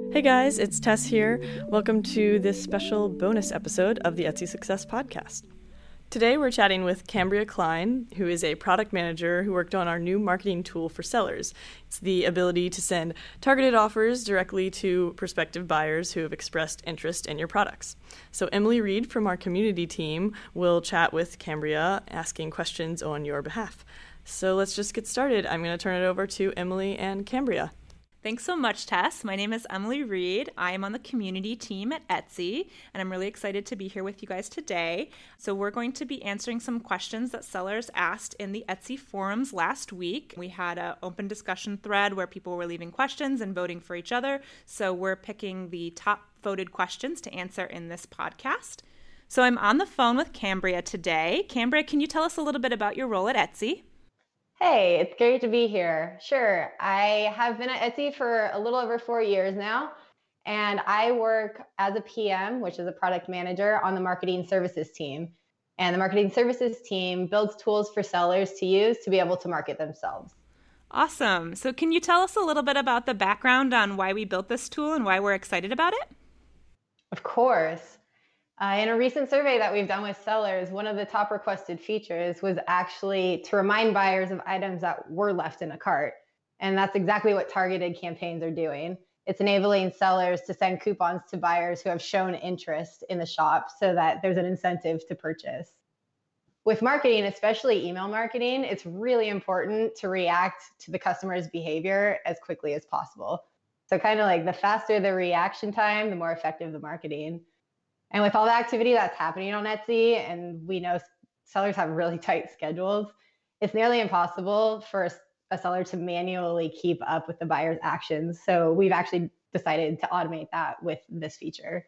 Hey guys, it's Tess here. Welcome to this special bonus episode of the Etsy Success Podcast. Today we're chatting with Cambria Klein, who is a product manager who worked on our new marketing tool for sellers. It's the ability to send targeted offers directly to prospective buyers who have expressed interest in your products. So Emily Reed from our community team will chat with Cambria, asking questions on your behalf. So let's just get started. I'm going to turn it over to Emily and Cambria. Thanks so much, Tess. My name is Emily Reed. I am on the community team at Etsy, and I'm really excited to be here with you guys today. So we're going to be answering some questions that sellers asked in the Etsy forums last week. We had an open discussion thread where people were leaving questions and voting for each other. So we're picking the top voted questions to answer in this podcast. So I'm on the phone with Cambria today. Cambria, can you tell us a little bit about your role at Etsy? Hey, it's great to be here. Sure. I have been at Etsy for a little over 4 years now, and I work as a PM, which is a product manager, on the marketing services team. And the marketing services team builds tools for sellers to use to be able to market themselves. Awesome. So can you tell us a little bit about the background on why we built this tool and why we're excited about it? Of course. In a recent survey that we've done with sellers, one of the top requested features was actually to remind buyers of items that were left in a cart. And that's exactly what targeted campaigns are doing. It's enabling sellers to send coupons to buyers who have shown interest in the shop so that there's an incentive to purchase. With marketing, especially email marketing, it's really important to react to the customer's behavior as quickly as possible. So kind of like the faster the reaction time, the more effective the marketing. And with all the activity that's happening on Etsy, and we know sellers have really tight schedules, it's nearly impossible for a seller to manually keep up with the buyer's actions. So we've actually decided to automate that with this feature.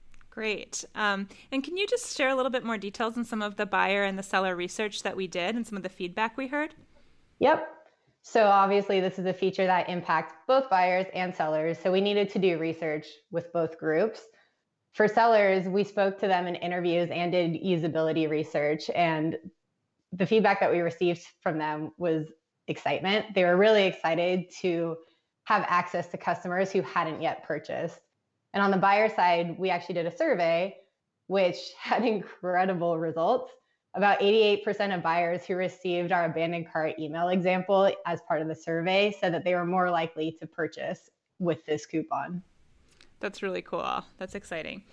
Great. And can you just share a little bit more details on some of the buyer and the seller research that we did and some of the feedback we heard? Yep. So obviously this is a feature that impacts both buyers and sellers. So we needed to do research with both groups. For sellers, we spoke to them in interviews and did usability research, and the feedback that we received from them was excitement. They were really excited to have access to customers who hadn't yet purchased. And on the buyer side, we actually did a survey, which had incredible results. About 88% of buyers who received our abandoned cart email example as part of the survey said that they were more likely to purchase with this coupon. That's really cool. That's exciting.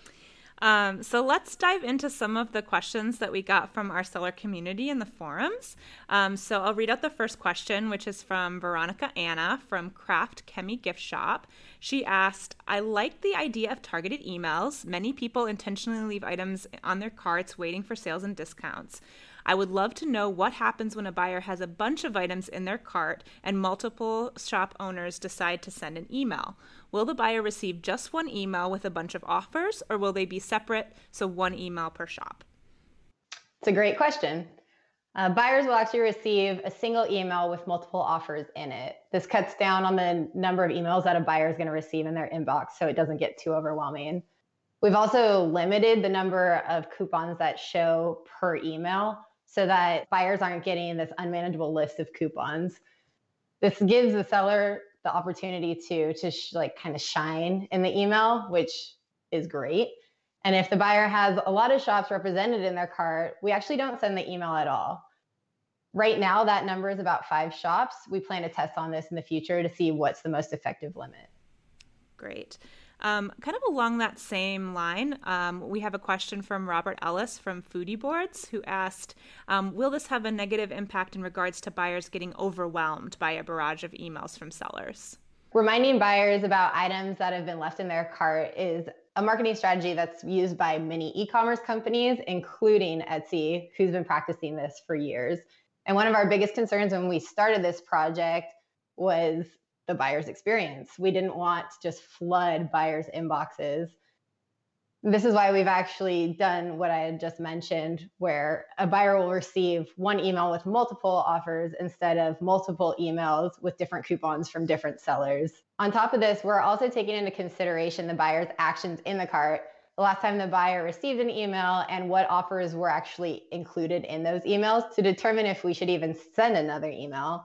So let's dive into some of the questions that we got from our seller community in the forums. So I'll read out the first question, which is from Veronica Anna from Craft Chemi Gift Shop. She asked, I like the idea of targeted emails. Many people intentionally leave items on their carts waiting for sales and discounts. I would love to know what happens when a buyer has a bunch of items in their cart and multiple shop owners decide to send an email. Will the buyer receive just one email with a bunch of offers, or will they be separate, so one email per shop? It's a great question. Buyers will actually receive a single email with multiple offers in it. This cuts down on the number of emails that a buyer is going to receive in their inbox, so it doesn't get too overwhelming. We've also limited the number of coupons that show per email so that buyers aren't getting this unmanageable list of coupons. This gives the seller the opportunity to kind of shine in the email, which is great. And if the buyer has a lot of shops represented in their cart, we actually don't send the email at all. Right now, that number is about 5 shops. We plan to test on this in the future to see what's the most effective limit. Great. Kind of along that same line, we have a question from Robert Ellis from Foodie Boards, who asked, will this have a negative impact in regards to buyers getting overwhelmed by a barrage of emails from sellers? Reminding buyers about items that have been left in their cart is a marketing strategy that's used by many e-commerce companies, including Etsy, who's been practicing this for years. And one of our biggest concerns when we started this project was the buyer's experience. We didn't want to just flood buyers' inboxes. This is why we've actually done what I had just mentioned, where a buyer will receive one email with multiple offers instead of multiple emails with different coupons from different sellers. On top of this, we're also taking into consideration the buyer's actions in the cart, the last time the buyer received an email, and what offers were actually included in those emails to determine if we should even send another email.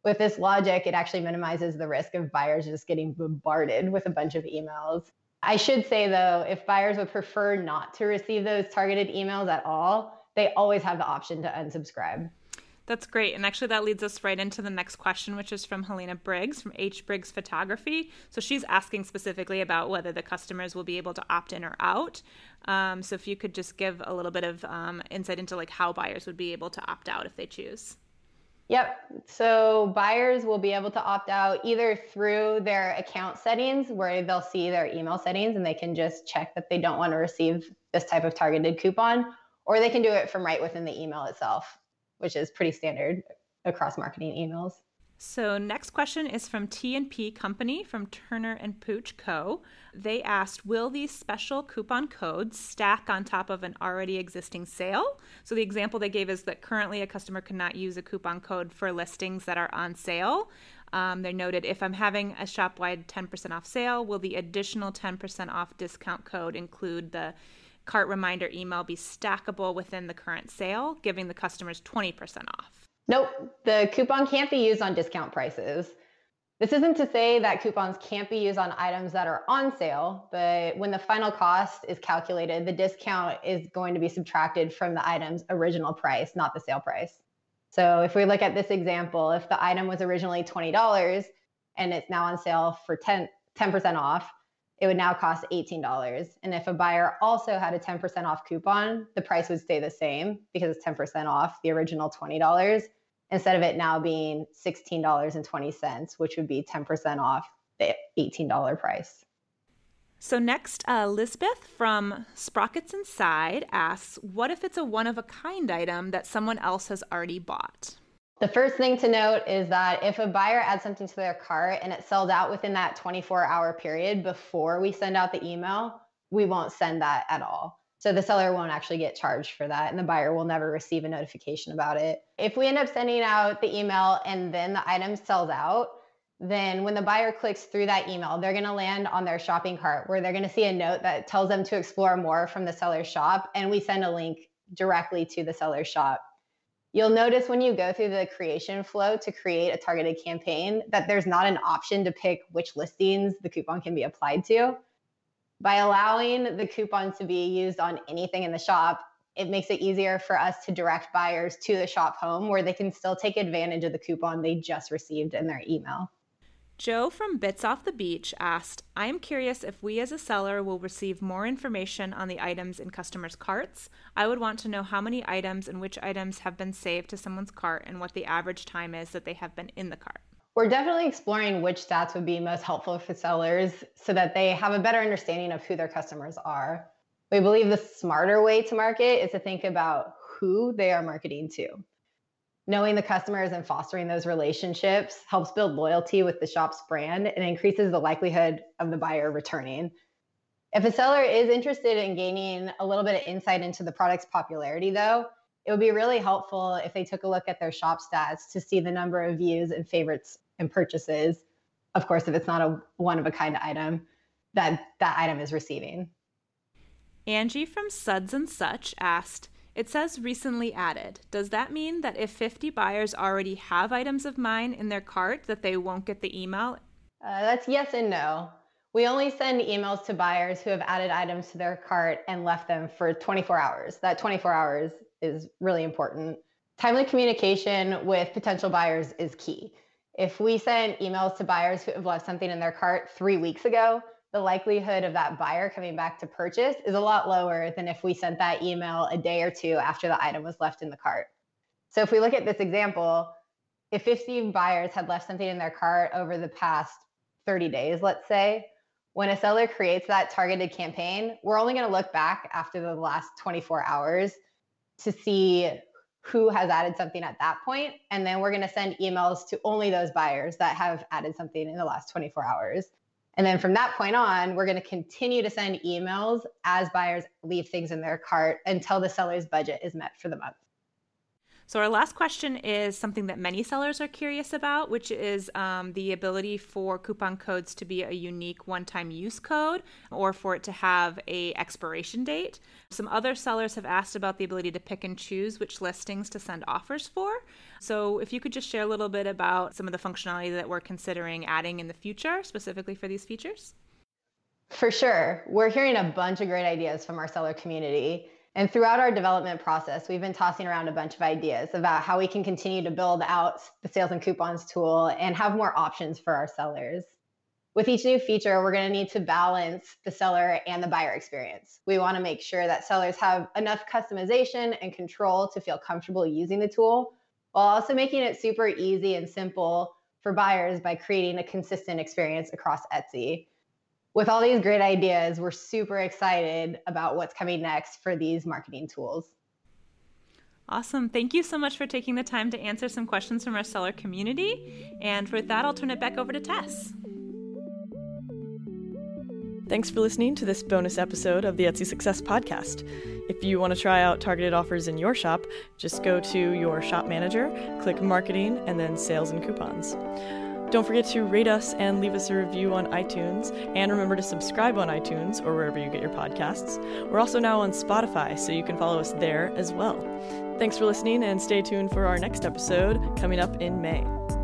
With this logic, it actually minimizes the risk of buyers just getting bombarded with a bunch of emails. I should say, though, if buyers would prefer not to receive those targeted emails at all, they always have the option to unsubscribe. That's great. And actually, that leads us right into the next question, which is from Helena Briggs from H. Briggs Photography. So she's asking specifically about whether the customers will be able to opt in or out. So if you could just give a little bit of insight into like how buyers would be able to opt out if they choose. Yep. So buyers will be able to opt out either through their account settings, where they'll see their email settings and they can just check that they don't want to receive this type of targeted coupon, or they can do it from right within the email itself, which is pretty standard across marketing emails. So next question is from T&P Company from Turner and Pooch Co. They asked, will these special coupon codes stack on top of an already existing sale? So the example they gave is that currently a customer cannot use a coupon code for listings that are on sale. They noted, if I'm having a shop-wide 10% off sale, will the additional 10% off discount code include the cart reminder email be stackable within the current sale, giving the customers 20% off? Nope, the coupon can't be used on discount prices. This isn't to say that coupons can't be used on items that are on sale, but when the final cost is calculated, the discount is going to be subtracted from the item's original price, not the sale price. So if we look at this example, if the item was originally $20 and it's now on sale for 10% off, it would now cost $18. And if a buyer also had a 10% off coupon, the price would stay the same because it's 10% off the original $20, instead of it now being $16.20, which would be 10% off the $18 price. So next, Lisbeth from Sprockets Inside asks, what if it's a one-of-a-kind item that someone else has already bought? The first thing to note is that if a buyer adds something to their cart and it sells out within that 24-hour period before we send out the email, we won't send that at all. So the seller won't actually get charged for that, and the buyer will never receive a notification about it. If we end up sending out the email and then the item sells out, then when the buyer clicks through that email, they're going to land on their shopping cart where they're going to see a note that tells them to explore more from the seller's shop, and we send a link directly to the seller's shop. You'll notice when you go through the creation flow to create a targeted campaign that there's not an option to pick which listings the coupon can be applied to. By allowing the coupon to be used on anything in the shop, it makes it easier for us to direct buyers to the shop home where they can still take advantage of the coupon they just received in their email. Joe from Bits Off the Beach asked, I am curious if we as a seller will receive more information on the items in customers' carts. I would want to know how many items and which items have been saved to someone's cart and what the average time is that they have been in the cart. We're definitely exploring which stats would be most helpful for sellers so that they have a better understanding of who their customers are. We believe the smarter way to market is to think about who they are marketing to. Knowing the customers and fostering those relationships helps build loyalty with the shop's brand and increases the likelihood of the buyer returning. If a seller is interested in gaining a little bit of insight into the product's popularity, though, it would be really helpful if they took a look at their shop stats to see the number of views and favorites and purchases. Of course, if it's not a one-of-a-kind item, that item is receiving. Angie from Suds and Such asked, it says recently added. Does that mean that if 50 buyers already have items of mine in their cart that they won't get the email? That's yes and no. We only send emails to buyers who have added items to their cart and left them for 24 hours. That 24 hours is really important. Timely communication with potential buyers is key. If we send emails to buyers who have left something in their cart 3 weeks ago, the likelihood of that buyer coming back to purchase is a lot lower than if we sent that email a day or two after the item was left in the cart. So if we look at this example, if 50 buyers had left something in their cart over the past 30 days, let's say, when a seller creates that targeted campaign, we're only going to look back after the last 24 hours to see who has added something at that point. And then we're going to send emails to only those buyers that have added something in the last 24 hours. And then from that point on, we're going to continue to send emails as buyers leave things in their cart until the seller's budget is met for the month. So our last question is something that many sellers are curious about, which is the ability for coupon codes to be a unique one-time use code or for it to have a expiration date. Some other sellers have asked about the ability to pick and choose which listings to send offers for. So if you could just share a little bit about some of the functionality that we're considering adding in the future, specifically for these features. For sure. We're hearing a bunch of great ideas from our seller community. And throughout our development process, we've been tossing around a bunch of ideas about how we can continue to build out the sales and coupons tool and have more options for our sellers. With each new feature, we're going to need to balance the seller and the buyer experience. We want to make sure that sellers have enough customization and control to feel comfortable using the tool, while also making it super easy and simple for buyers by creating a consistent experience across Etsy. With all these great ideas, we're super excited about what's coming next for these marketing tools. Awesome. Thank you so much for taking the time to answer some questions from our seller community. And with that, I'll turn it back over to Tess. Thanks for listening to this bonus episode of the Etsy Success Podcast. If you want to try out targeted offers in your shop, just go to your shop manager, click marketing, and then sales and coupons. Don't forget to rate us and leave us a review on iTunes, and remember to subscribe on iTunes or wherever you get your podcasts. We're also now on Spotify, so you can follow us there as well. Thanks for listening, and stay tuned for our next episode coming up in May.